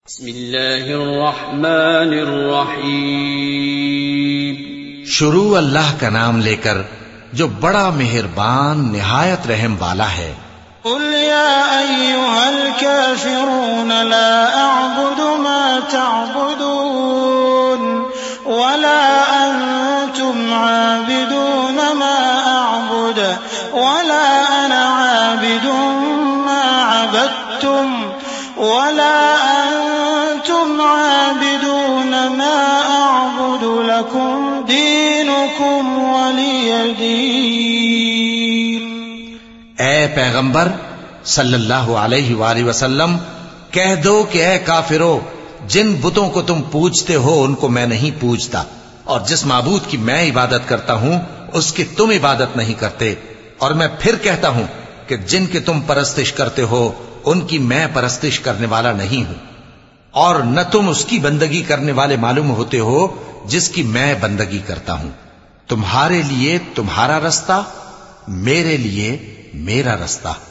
بسم اللہ الرحمن الرحیم شروع اللہ کا نام لے کر جو بڑا مہربان نہایت رحم والا ہے۔ قل يا أيها الكافرون لا أعبد ما تعبدون ولا أنتم عابدون ما أعبد ولا أنا عابد ما عبدتم ولا أنتم عابدون ما أعبد لكم دينكم ولي دين۔ اے پیغمبر صلی اللہ علیہ وآلہ وسلم کہہ دو کہ اے کافرو، جن بتوں کو تم پوجتے ہو ان کو میں نہیں پوجتا، اور جس معبود کی میں عبادت کرتا ہوں اس کی تم عبادت نہیں کرتے، اور میں پھر کہتا ہوں کہ جن کی تم پرستش کرتے ہو ان کی میں پرستش کرنے والا نہیں ہوں، اور نہ تم اس کی بندگی کرنے والے معلوم ہوتے ہو جس کی میں بندگی کرتا ہوں۔ تمہارے لیے تمہارا رستہ، میرے لیے میرا رستہ۔